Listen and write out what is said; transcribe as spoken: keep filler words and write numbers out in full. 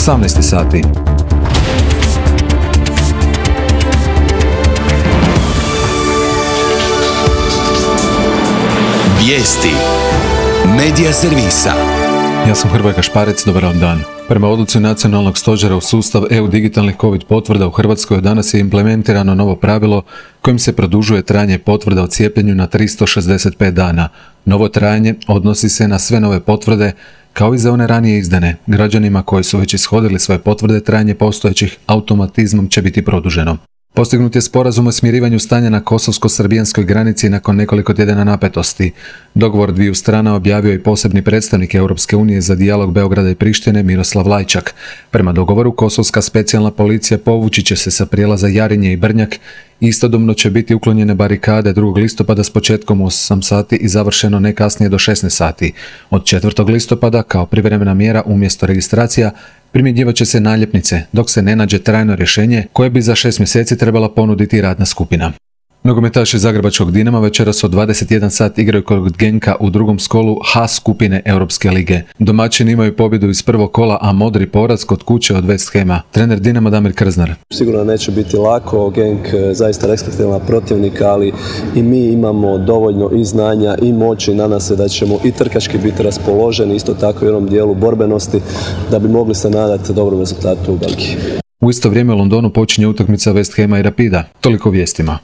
osamnaest sati. Vijesti Medija servisa. Ja sam Hrvoje Kašparec, dobar vam dan. Prema odluci Nacionalnog stožera u sustav E U digitalnih COVID potvrda u Hrvatskoj danas je implementirano novo pravilo kojim se produžuje trajanje potvrda o cijepljenju na tristo šezdeset pet dana. Novo trajanje odnosi se na sve nove potvrde, kao i za one ranije izdane. Građanima koji su već ishodili svoje potvrde, trajanje postojećih automatizmom će biti produženo. Postignut je sporazum o smirivanju stanja na kosovsko-srbijanskoj granici nakon nekoliko tjedana napetosti. Dogovor dviju strana objavio je posebni predstavnik Europske unije za dijalog Beograda i Prištine Miroslav Lajčak. Prema dogovoru, kosovska specijalna policija povući će se sa prijelaza Jarinje i Brnjak. Istodobno će biti uklonjene barikade drugog listopada s početkom u osam sati i završeno ne kasnije do šesnaest sati. Od četvrtog listopada, kao privremena mjera umjesto registracija, primjenjivat će se naljepnice, dok se ne nađe trajno rješenje koje bi za šest mjeseci trebala ponuditi radna skupina. Nogometaši zagrebačkog Dinama večeras od dvadeset jedan sat igraju kod Genka u drugom skolu H skupine Europske lige. Domaćini imaju pobjedu iz prvog kola, a modri poraz kod kuće od West Hama. Trener Dinama Damir Krznar. Sigurno neće biti lako, Genk zaista respektivan protivnik, ali i mi imamo dovoljno i znanja i moći, nadam se da ćemo i trkački biti raspoloženi, isto tako i u onom dijelu borbenosti, da bi mogli se nadati dobrom rezultatu u Belgiji. U isto vrijeme u Londonu počinje utakmica West Hama i Rapida. Toliko vijestima.